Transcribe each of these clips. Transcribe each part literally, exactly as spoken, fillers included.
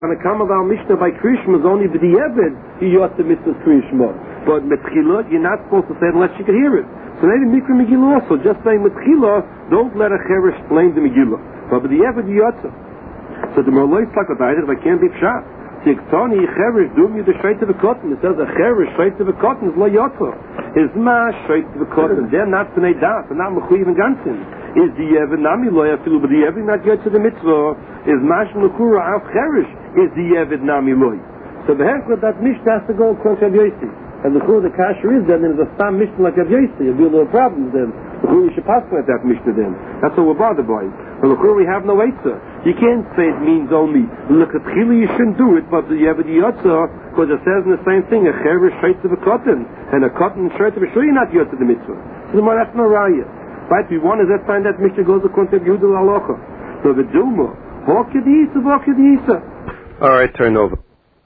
Tanakama Val Mishnah by Krishma is only b'di'evid he yot the mitzvah Krishma. But Metchila, you're not supposed to say it unless you can hear it. So maybe Mikra Megillah also, just saying Metchila, don't let a Cherish blame the Megillah. But b'di'evid you yotza. So the Merlois Takatayder, I can't be pshat. Tiktoni Cherish dum you the straight to the cotton. It says a Cherish straight to the cotton is lo yotza. Is ma straight to the cotton. They're not b'nei das, they're not mechuyev and gansin. Is the Yevid Nami Loya Filu, but the Yevid not yet to the mitzvah. Is Mash Lukura Al Cherish is the Yevid Nami Loy. So the Hechlet that Mishnah has to go across Rav Yossi. And the Chur the Kasher is then, and there's a Stam Mishnah like Rav Yossi. There'll be a little problems then. The Chur we should pass like that Mishnah then. That's what we're bothered by. But the Chur we have no Eitzah. You can't say it means only look at Chili, you shouldn't do it, but the Yevid Yotza, because it says in the same thing, a Cherish straight to the cotton, and a cotton straight to the sure you're not yet to the mitzvah. So that's no raya. Right, we want is that time that Mishnah goes according to Yehuda Halacha. So the Duma, Hawk Yadisa, Hawk Yadisa. All right, turn over.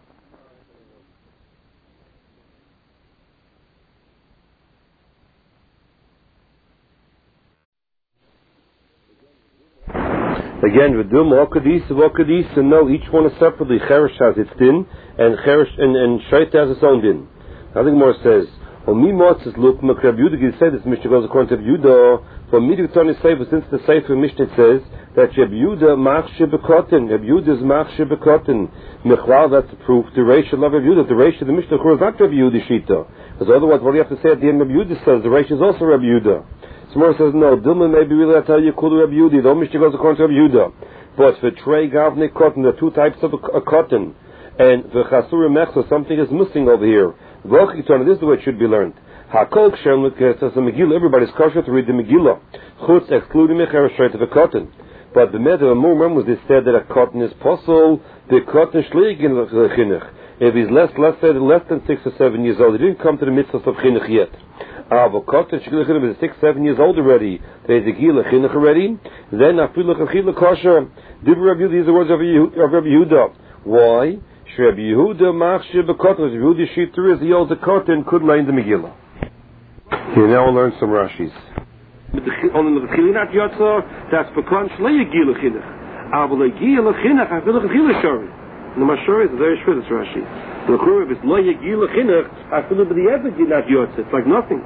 Again, Vidum, Hawkadisa, Hawkadisa, no, each one is separately. Cherish has its din, and Cherish and, and Shaita has its own din. I think more says, O mi motzes look, Makrab Yudah, you say this Mishnah goes according to Yudah, for me to turn the Sefer, since the Sefer Mishnah says that Reb Yudah machshe bekotten, Reb Yudah is machshe bekotten. Mechlal, that's the proof. The Reish of Reb Yudah, the Reish of the Mishnah is not Reb Yudah Shita. Because otherwise, what do you have to say at the end? Reb Yudah says the Reish is also Reb Yudah. Somewhere says no. Dilma maybe really I tell you cool Reb Yudah. The Mishnah goes according to Reb Yudah. But for Trey Gavne cotton, there are two types of a, a cotton, and for Chasura Mechsa, something is missing over here. This is the way it should be learned. Hakol Kshem says the Megillah, everybody's kosher to read the Megillah. Chutz excluding Mecher straight to the cotton. But the matter of more was they said that a cotton is possible, the cotton shliegin chinuch. If he's less, let's say less than six or seven years old, he didn't come to the mitzvah of chinuch yet. Ah, but cotton shliegin is six, seven years old already. There's a gila chinuch already. Then afilu chachila kosher. Dibur Rabbi Yehuda, these are words of Rabbi Yehuda. Why? Rabbi Yehuda machshir b'cotton. Rabbi Yehuda shiter is he holds a cotton could lay in the Megillah. Here now we'll learn some Rashis. On the Chilinat Yotza, that's because Shlei Gila Chinuch. Avle Gila Chinuch, I feel like Gila Shori. And the Mashori is very short, this Rashi. The Kurv is Lei Gila Chinuch, I feel like the other Gilat Yotza. It's like nothing.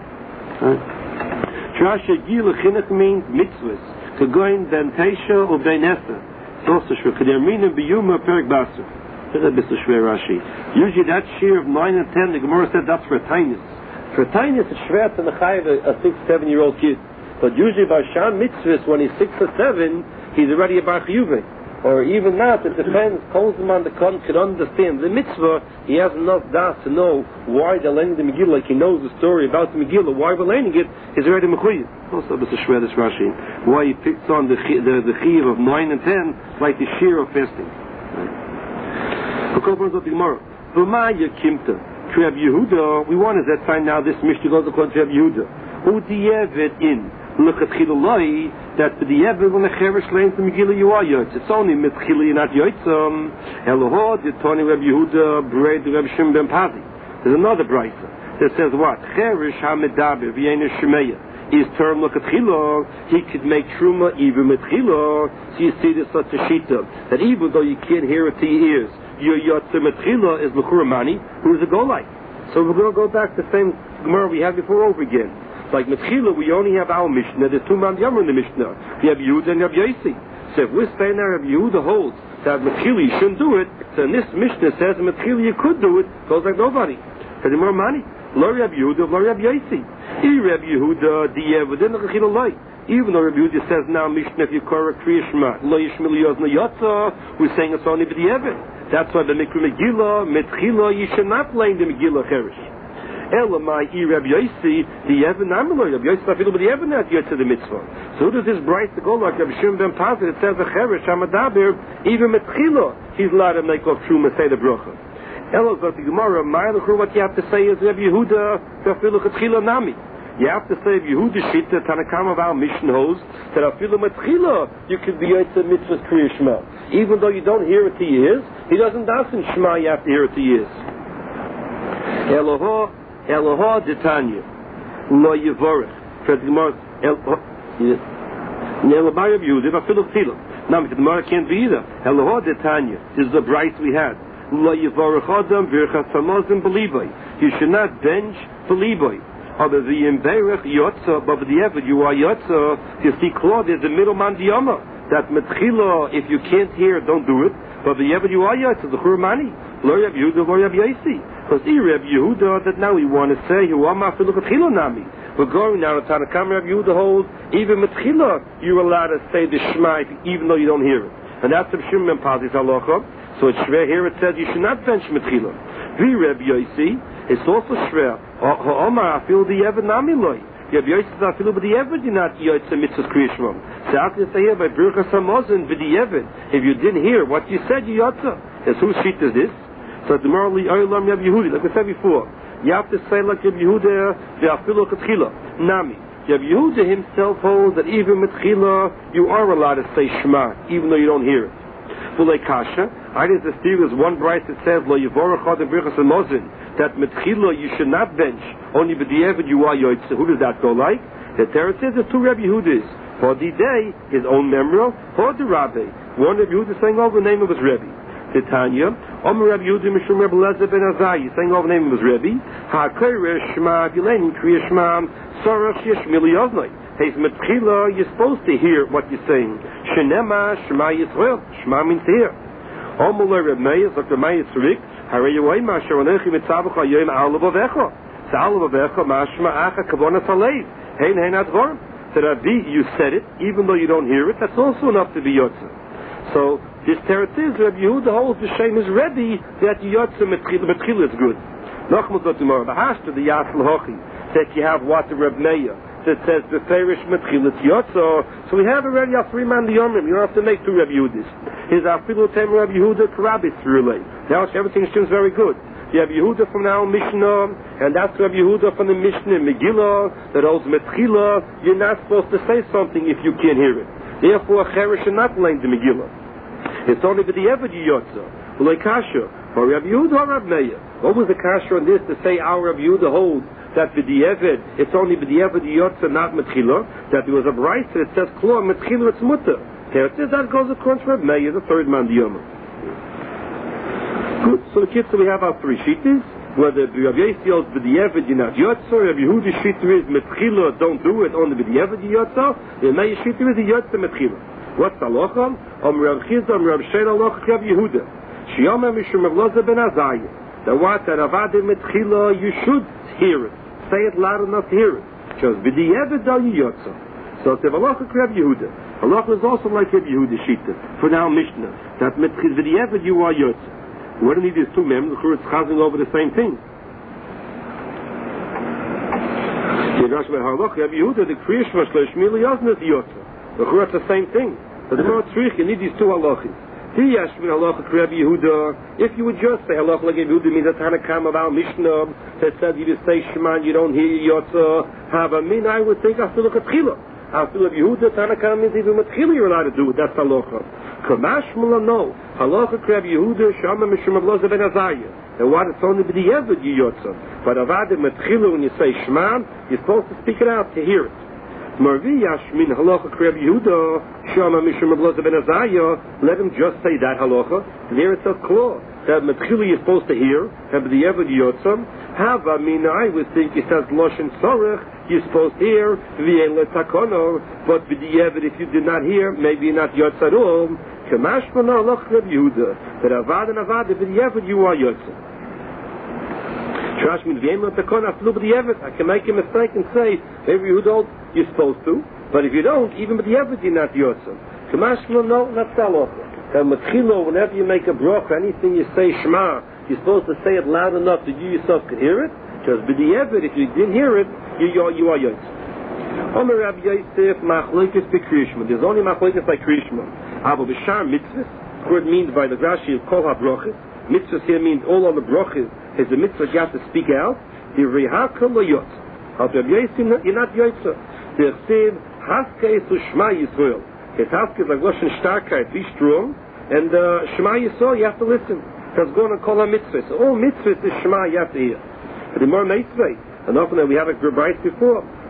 Trasha Gila Chinuch means mitzvahs. Kagoin Ben Teisha or Ben Esther. It's also shver. Kadermina Biyuma Perik Basar. That's a bit shver Rashi. Usually that shear of nine and ten, the Gemara said that's for tinus. For tinus, it's shver to mechayev a six, seven-year-old kid. But usually by Sham Mitzvahs, when he's six or seven, he's already a Bar Chiyuve. Or even not, it depends. Kolzman the Kon can understand the mitzvah. He has enough das to know why they're learning the Megillah, like he knows the story about the Megillah, why we're learning it, he's already mechuyev. Also, this is shver this Rashi. Why he picks on the the, the chiyuv of nine and ten, like the shear of fasting. V'maya kimta. Reb Yehuda, we want is that time now this Mishnah goes according to Reb Yehuda. Who di'evet in look at Chilulai that the di'evet when the Cheresh lanes the Megillah you are yotz. It's only mit Chili not yotzam. Elohod the Tony Reb Yehuda braid Reb Shim ben Pazi. There's another brisa that says what Cheresh hamedaber v'yein shemeya. His term look at Chilo, he could make truma even with Chilo. So you see there's such a shita that even though you can't hear it to your ears, your yotzim at Chilo is Mechuramani, who's a golite. So we're going to go back to the same Gemara we had before over again. Like Metchila, we only have our Mishnah. There's two man Yamar in the Mishnah. We have Yehuda and we have Yossi. So if we're saying there, if Yehuda holds that Metchila you shouldn't do it, so in this Mishnah says Metchila you could do it, goes like nobody. Because more money. Lo Reb Yehuda, lo Reb Yossi. I Reb Yehuda, diye within the Chila Loi. Even though Reb Yehuda says now Mishnah, if you call a Kriyashma, lo Yishmil Yozna Yotza, we're saying it's only for the Evan. That's why the Mikra Megillah, Metchila, you should not blame the Megillah Cherish. Elamai I Reb Yossi, the Evan Amaloi, Reb Yossi Afilu, but the Evan not yet to the mitzvah. So who does this bright to go like Reb Shim ben Pazit? It says a Cherish, Hamadaber, even Metchila, he's allowed to make off Truma, say the Bracha. Elo goes to Gemara, Ma'alachu, what you have to say is Reb Yehuda, Afilu Chetchila Nami. You have to say Yehuda Shita, Tanakam of our mission host, that Afilu Metchila, you could be Yotze Mitzvah Kriya Shema. Even though you don't hear it to your ears, he doesn't daven Shema, you have to hear it to your ears. Eloha, Eloha Detanya, Lo Yevorech. For the Gemara, Eloha Yehuda, Afilu Tila. Now, the Gemara can't be either. Hello, the Tanya. This is the bright we had. You should not bench beliboy. Other the imberech yotza, but the evid you are yotza. You see, Claude is the middleman diyama. That metchila, if you can't hear, don't do it. But the evid you are yotza, the churmani. Lo Reb Yehuda, lo Reb Yosi. Because the Reb Yehuda that now we want to say, who am after look at chilo nami. We're going now to Tanakam Reb Yehuda holds, even metchila, you're allowed to say the shema even though you don't hear it. And that's the Shimon Pazis halacha. So it's shver here. It says you should not bench metchila. Vi Reb Yosi. It's also shver. Ha'omar afil the evid nami loy. Reb Yosi says afil but the evid you're not yotze mitzvahs kriya shmam. So how can you say here by birchas hamazon v'di evid? If you didn't hear what you said, you yotze. Is whose sheet is this? So it's morally olam Reb Yehudi. Like I said before, you have to say like Reb Yehuda ve'afilu ketchila nami. Reb Yehuda himself holds that even metchila you are allowed to say shema even though you don't hear it. Fulei kasha. I think the steel is one bright that says lo yivorach ad birchas hamazon that metchila you should not bench only b'di'evid you are yotze. Who does that go like? The Torah says the two Reb Yehudas. For the day his own memra, for the rabbi. One Reb Yehuda saying over the name of his Rebbe. Titania, Omer Reb Yehuda Mishum Reb Elazar ben Azai, saying over the name of his Rebbe. HaKoresh Shema Vilein Kriya Shema Sarach Yeshmili Oznai. He's metchila, you're supposed to hear what you're saying. Shenema Shema Yisrael. Shema means hear. Omer Reb Meir, Doctor Meir Tzrik, Harei Yoyma Sharonechi Mitzavach Yoyim Alav Avecha. Alav Avecha Mashma Acha Kavonas Alev. Hein Hein Advorim. So Rabbi, you said it, even though you don't hear it, that's also enough to be yotze. So this teretz is Rabbi Yehuda holds the same as Rebbe that yotze metchila is good. Nochmuz tomorrow. The hashta the yasel hochi that you have what the Reb Meir that says the ferish metchila it's yotze. So we have already a three man diyomim. You don't have to make two Rabbi Yehudas. His afilu tem Rabbi Yehuda karabis through now everything seems very good. You have Yehuda from now Mishnah, and that's Rabbi Yehuda from the Mishnah Megillah that holds metchila. You're not supposed to say something if you can't hear it. Therefore, Cheresh should not learn the Megillah. It's only with the Eved Yotza. Like Kasha, or Rabbi Yehuda or Rabbi Meir. What was the Kasha on this to say our Rabbi Yehuda holds that with the Eved, it's only with the Eved Yotza, not metchila? That there was a bright that says Klo metchila it's mutter. Here it says that goes according to Rabbi Meir, the third man diyoma. Good. So the kids, so we have our three shittas. Whether Rabbi Yosi holds b'di'evid you're not yotza, Rabbi Yehuda's shitta is metchila, don't do it, only b'di'evid you yotza. The Meir shitta is a yotza metchila. What's the halacha? Om Rav Chizda, Om Rav Shein halacha Rabbi Yehuda. Shiyama mishum Reb Elazar ben Azai. That what that avad metchila you should hear it. Say it loud enough to hear it. Because b'di'evid are you yotza. So it's the halacha Rabbi Yehuda. Halacha is also like Rabbi Yehuda's shitta. For now Mishnah that metchila b'di'evid you are yotza. What do you need these two members? It's chazing over the same thing. Rabbi Yehuda, the Kriya Shema Shleishmili Yozna is Yotza. It's the same thing. But the more tzrich, you need these two halachas. Tiyashmin halacha Rabbi Yehuda. If you would just say halacha like Rabbi Yehuda means a Tanakam of our Mishnah that says you just say Shema and you don't hear Yotza. Have a min, I would think I have to look at Chila. I feel Rabbi Yehuda Tanakam means even with Chila you're allowed to do it. That's halacha. Kamash mula no. Halacha Rabbi Yehuda Shama Mishum Reb Elazar ben Azai. And what it's only with the Eved Yotza. But avad metchila when you say Shema, you're supposed to speak it out to hear it. Marvi Yashmin halacha Rabbi Yehuda Shama Mishum Reb Elazar ben Azai. Let him just say that halacha. And here it says klo that metchila you're supposed to hear. And with the Eved Yotza, have I mean I would think it says loshen sorech. You're supposed to hear v'en letakono. But with the Eved if you did not hear, maybe you're not Yotza at all. Kamash mana halacha Rabbi Yehuda that avad and avad with the Eved you are Yotza. Trash means v'en letakono after the Eved. I can make a mistake and say maybe you don't. You're supposed to, but if you don't, even with the Eved you're not Yotza. Kamash mana no, not halacha. And metchila, whenever you make a bracha, anything you say Shema, you're supposed to say it loud enough that you yourself can hear it. Because with the Eved, if you didn't hear it, you you, you are Yotza. Omer Rabbi Yosef machlokes b'kriyishma. There's only machlokes by kriyishma. Avo b'shar mitzvahs. Word means by the Rashi of kol ha-brochis. Mitzvahs here means all of the brochis. Is the mitzvah you have to speak out. The rehaka lo yotza. Al Rabbi Yosef, you're not Yotza. The chsiv haskei su Shema Yisrael. His haskei is like loshen starkheit, be strong. And uh, Shema Yisrael, you have to listen. Because going to kol ha-mitzvahs. So all mitzvahs is Shema, you have to hear. The more mitzvah, and often we have a great before.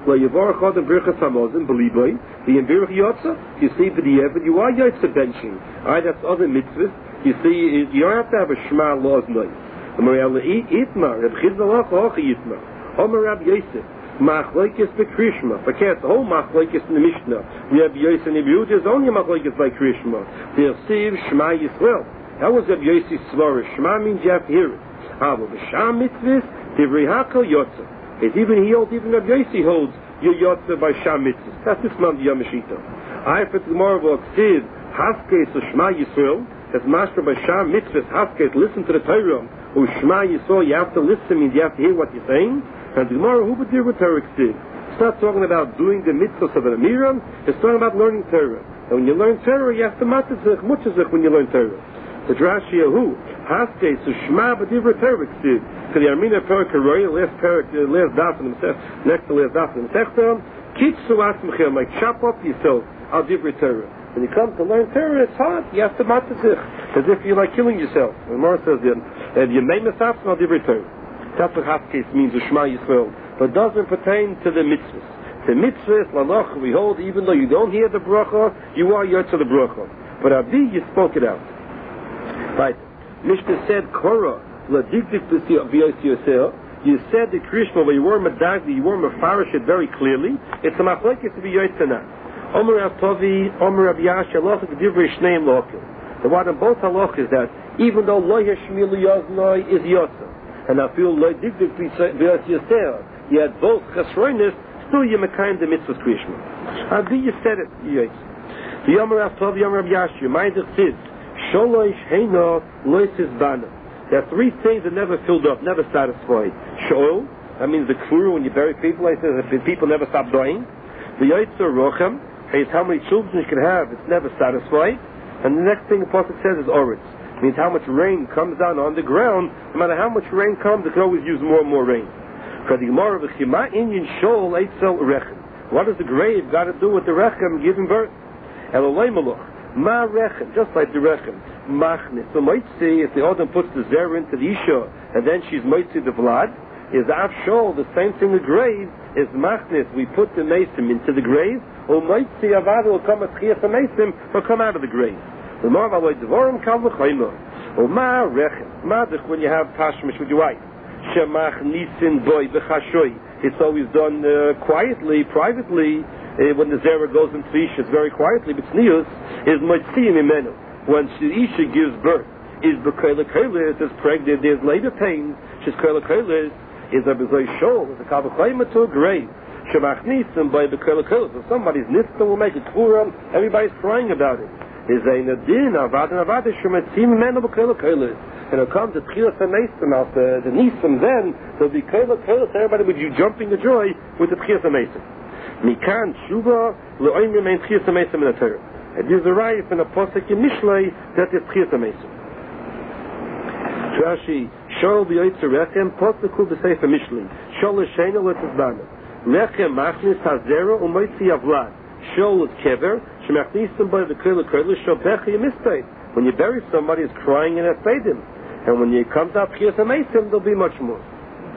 Well, Yavar Chodem Birchas Hamozim, Beliboy, the Birch Yotza, you see for the Evid, you are Yotza benching. Alright, that's other mitzvahs. You see, you don't have to have a Shema laws night. Amarel Itmar, Reb Chizalach Hochi Yitmar, Omer Rab Yosef, Machlekes beKrishma. But can't the whole Machlekes in the Mishnah. Reb Yosef and Yehuda is only Machlekes by Krishma. The Siv Shema Yisrael. That was Reb Yosef's svara. Shema means you have to hear it. However, the Sham mitzvahs, Divrei Hakel Yotza. It's even he holds, even Reb Yosef holds your Yotza by Sham mitzvahs. That's this man the Yamashita. I for tomorrow will Siv Haskes of Shema Yisrael. As master by Sham mitzvahs Haskes, listen to the Torah. Oh, Shema Yisrael, you have to listen, means you have to hear what you're saying. And the Gemara, who would deal with Torah? It's not talking about doing the mitzvahs of the Amiram, it's talking about learning Torah. And when you learn Torah, you have to matzah mutzah when you learn Torah. The Drashi Yahu, Haske, so Shema, but divra Torah. So the Armina Torah Karoya, last parak, last daf in the next to last daf in the Sechta, Kitsu Asmachim, like chop up yourself, al divra Torah. When you come to learn Torah, it's hard. You have to matzah as if you're like killing yourself. And Mara says, and you may miss out on divra Torah. That's what Haskes means, the Shema Yisrael. But it doesn't pertain to the mitzvahs. The mitzvahs, lalach, we hold, even though you don't hear the bracha, you are yotza the bracha. But Abi, you spoke it out. Right. Mishnah said, Korah, ladigdik b'yossi yoseh. You said the Krishma, where you were medagdi, you were mefarish it very clearly. It's a machlekes to be yotza now. Omer Rav Tovi, Omer Rav Yasha, halacha g'divrei shneim lokim. The one in both halach is that even though lo yashmilu yaznoi is yotza, and I feel like dig dig you had both chesroinus, still you mekayim the mitzvahs krishma. And then you said it, yes. The Yomer Rav Tov, Yomer Rav Yashu, mind it says, Sholosh heino loisis bana. There are three things that never filled up, never satisfied. Shoel, that means the crew when you bury people, I said that people never stop dying. The Yoitzer Rochem, is how many children you can have, it's never satisfied. And the next thing the Prophet says is Oritz. Means how much rain comes down on the ground, no matter how much rain comes, it can always use more and more rain. What does the grave got to do with the rechem giving birth? Ma rechem, just like the rechem. Machnis. So might see if the Adam puts the zer into the isha, and then she's might see the vlad, is af shol, the same thing the grave, is machnis, we put the mason into the grave, or might see avad will come at chiyas mason, or come out of the grave. The more of our dvorim kal v'chayma, or ma rechem, madich when you have tashmish with your wife, shemach nisin boy b'chashoy. It's always done uh, quietly, privately. Uh, when the zera goes into isha, it's very quietly. But tznius is motziyim imenu. When the isha gives birth, is b'koyle koyles, is pregnant, there's labor pains. She's koyle koyles, is a b'zoy shol, is a kal v'chayma to a grave. Shemach nisin boy b'koyle koyles. If somebody's nista will make a kuram, everybody's crying about it. Is a nadin avad and avad shemetzim imenu b'koyle koyles. And it'll come to tchilas hamesim after the nisim, then there'll be koyle koyles. Everybody would you jumping the joy with the tchilas hamesim. Mikan tshuva le'oim remain tchilas hamesim in the Torah. And there's a rayif in a posek in Mishlei that is tchilas hamesim. Rashi shol b'yoytzer rechem poseku b'sefer Mishlei shol l'sheina l'tzbana rechem machnis hazera u'moitzi avlad shol is kever shemachnisim by the koyle koyle shol bechi yemispeit. When you bury somebody, it's crying in a feidim, and when it comes out tchilas hamesim, there'll be much more.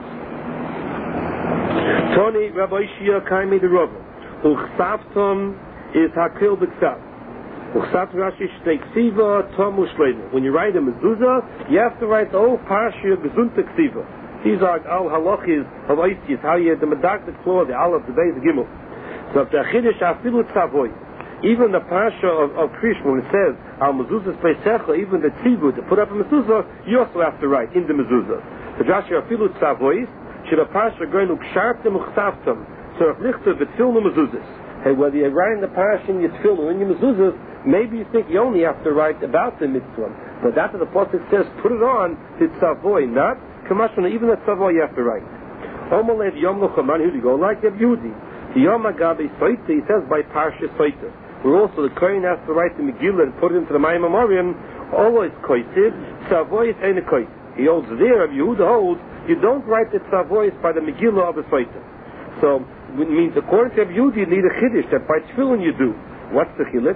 Tony Rabbi Shia Kaimi the Rava. Uchsavtom is Hakil B'Ksav. Uchsav Rashi Shtei Ksiva Tom Ushleim. When you write a mezuzah, you have to write the whole Parsha Gezunta Ksiva. These are all halachis of Oisius, how you have the medaktik claw, the aleph, the beis, the gimel. So if the Achidish Afilu Tzavoy, even the Parsha of, of Krishma, when it says Al Mezuzah's Peisecha, even the Tzivut to put up a mezuzah, you also have to write in the mezuzah. The Rashi Afilu Tzavoy. Should a parsha going to pshartem uchsavtem? So if lichtav v'tfilnu mezuzahs. Hey, whether you're writing the parsha in your tefillah or in your mezuzahs, maybe you think you only have to write about the mitzvah. But that's what the pasuk says. Put it on the tzavoy, not kamashana. Even the tzavoy you have to write. Omalev yom lochaman. Who do you go like Reb Yehudi? The yom agabe soita. He says by parsha soita. Where also the kohen has to write the megillah and put it into the mayim memoriam. Always koitiv. Tzavoy is ain't a koitiv. He holds there. Reb Yehuda holds. You don't write the tzavois by the Megillah of the Sotah. So, it means according to Reb Yehuda, you need a chiddush that by tefillin you do. What's the chiluk?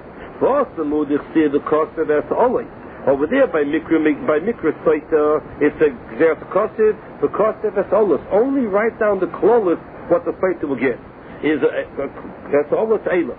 Over there by Mikra, by Mikra Sotah, it's a Gzeret Kosev, the Kosev es Olos. Only write down the klolis what the Sotah will get. is a, a, that's all it's Eila.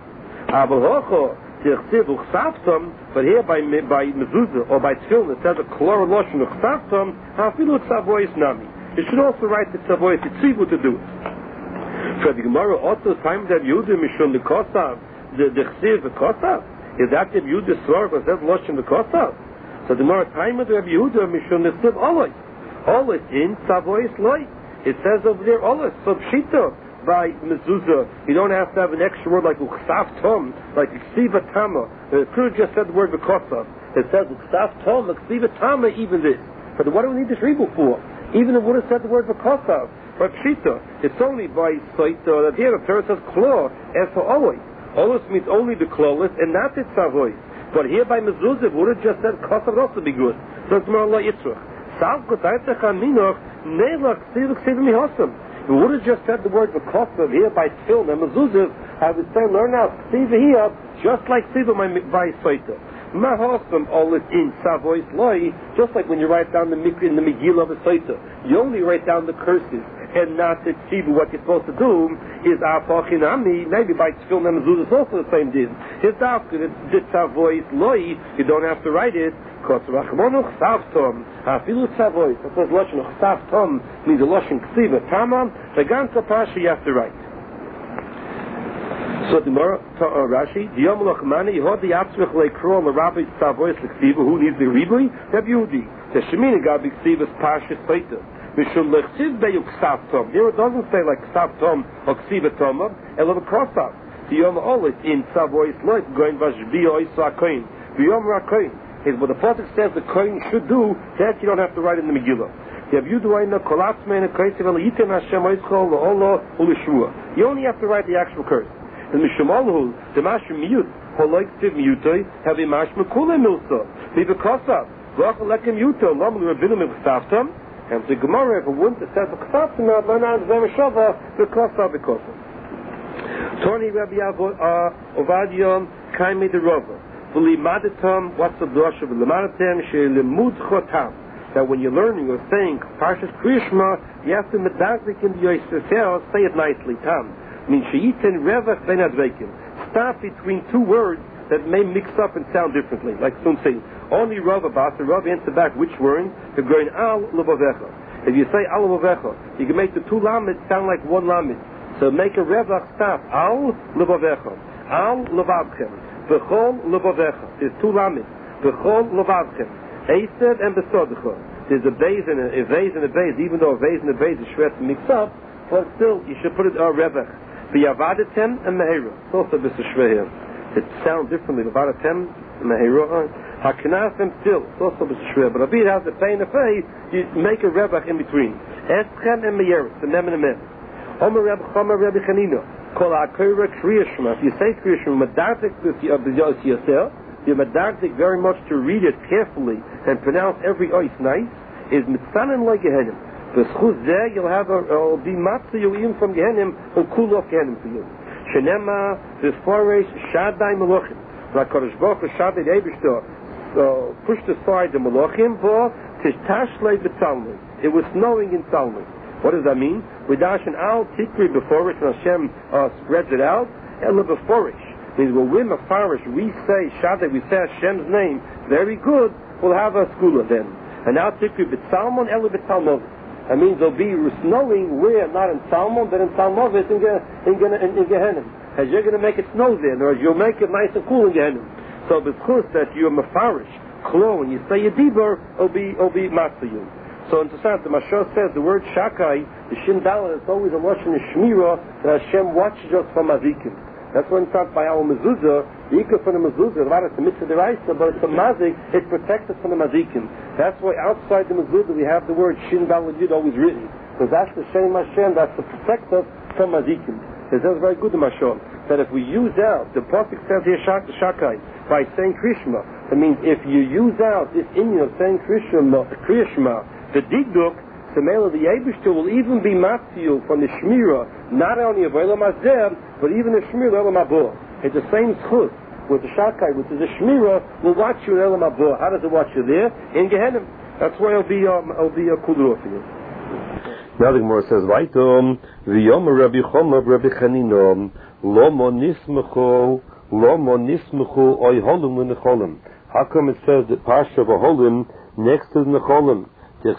But here by by mezuzah or by tefillin it says a klor loshen uchsaftam. Hafilu tzavois nami. You should also write the tzavois tzivu to do it. For the Gemara also time that Yehuda mishun the kosav the the chsiv the kosav is that the Yehuda svar was that loshen the kosav. So the Gemara time of the Yehuda mishun the chsiv always always in tzavois loy. It says over there always so pshita. By mezuzah, you don't have to have an extra word like uksaf tom, like uksiva tama. It could have just said the word v'kosav. It says uksaf tom, uksiva tama, even this. But what do we need this rebel for? Even if it would have said the word v'kosav. But pshita, it's only by soita that here the Torah says klo, as for always. Always means only the klolis and not the tzavois. But here by mezuzah, it would have just said kosav would also be good. So it's more like yitzrach. Sav kotaytechan minoch, neilach ksiva ksiva mihosam. If we would have just said the word v'kosav here by tefillin and mezuzah, I would say learn out ksiva here just like ksiva by soita. Mahosam all is in savois loy, just like when you write down the mikra in the Megillah of a soita. You only write down the curses and not the ksiva. What you're supposed to do is afachinami. Maybe by tefillin and mezuzah it's also the same din. It's after the savois loy. You don't have to write it. Kosrachmonuch savtom. Hafilu tzavois. It says loshen savtom means the loshen ksiva tamam. The ganze pasha you have to write. So the Gemara uh, Rashi, Diyom Lochmani, Yehod the Atzvich Leikro L'Rabbi Tzavois L'Ksiva. Who needs the ribui? Reb Yehudi. The Shemina Gabi Ksiva's pasha Seita. Mishum Lechsiv Beyuk Savtom. Here it doesn't say like Savtom or Ksiva Tomam. Elo V'Kosav. Diyom Olit in Tzavois Loit going Vashbi Oisa Koin. Diyom Rakoin. Is what the Prophet says the Kohen should do, that you don't have to write in the Megillah. You only have to write the actual curse. And Mishamalhu, the Mashmiyut, Holoik Tiv Miyutoi, have a Mashmakule Milsa, Vivakosa, Rachalekim Yuto, Lamlu Rabinum Ksaftam, and the Gemara, if a woman that says Ksaftam, Banan Zemashava, Vikosa, Vikosa. Tony Rabbi Ovadion, Kaime de Rova. What's the blush of the that when you're learning or saying Parshas Krishma, you have to medazdik in the Yosef, say it nicely. Tam means sheyitin revach ben adveikim. Stop between two words that may mix up and sound differently. Like some say, only Rav Abbas, the Rav answer back which word? You're going al levavecha. If you say al levavecha, you can make the two lamed sound like one lamed. So make a revach stop al levavecha, al levavchem. V'chol levavecha. There's two lamed. V'chol levavchem. Eised and Besodecha. There's a base and a, a vase and a base, even though a vase and a base is shred to mix up, but still you should put it on Rebech. V'yavadetem and Mehera. It's also a bit shver here. It sounds differently. V'yavadetem and Mehera. Haknafem still. It's also a bit shver. But if it has a pay and a pay, you make a Rebech in between. Eschem and Meyeres, the Mem and the Mem. Omer Reb Chomer Reb Chanina. Kol HaKoyra Kriyashma. If you say Kriyashma, Medartik of the Yosef, you're medagdik very much to read it carefully and pronounce every ois nice, is mitzanen like Gehenim. The schuz there, you'll have a, will be matzah you even from Gehenim, and cool off Gehenim for you. Shenema, this foresh, shadai melochim. Like Kodesh Baruch Hu, shadai Eibishter, so pushed aside the melochim, for tistashlei betzalmei. It was snowing in Talmud. What does that mean? We dash an al tikri beforish, and Hashem uh, spreads it out, and the beforish. Means when we're mafarish, we say Shaddai, we say Hashem's name, very good, we'll have a skula then. And now tikri b'tzalmon, elu b'tzalmon. That means there'll be snowing where, not in Talmud, but in Talmud, in, in, in, in Gehenim. As you're going to make it snow then, or you'll make it nice and cool in Gehenim. So because that you're mafarish, klo, when you say Yedibur, it'll be, it'll be matzayu. So interessant, the Mashal says the word Shakai, the Shin Dalet, it's always a lashon shmira that Hashem watches us from Azikim. That's when it's taught by our mezuzah, the ikar from the mezuzah, it's a mitzvah deraisa, but it's a mazik, it protects us from the mazikim. That's why outside the mezuzah we have the word Shin Dalet Yud always written. Because that's the Shem Hashem, that's to protect us from mazikim. It says very good in Mashal, that if we use out, the Prophet says here Shakai, by saying Krishma, that means if you use out this inyan of saying Krishma, Krishma, the Digduk, the male of the Eibishter will even be matziyu from the Shmira, not only of Elam Azeh, but even the Shmira of Elam Abur. It's the same schus with the Shakai, which is the Shmira, will watch you in Elam Abur. How does it watch you there? In Gehenim. That's why it'll be, um, it'll be a kudro for you. Now the Gemara says, Vaitom, V'yomer Rabbi Choma, Rabbi Chanina, Lomo nismechu, Lomo nismechu, Oy holum u'necholim. How come it says that Parsha of a holim next to the necholim?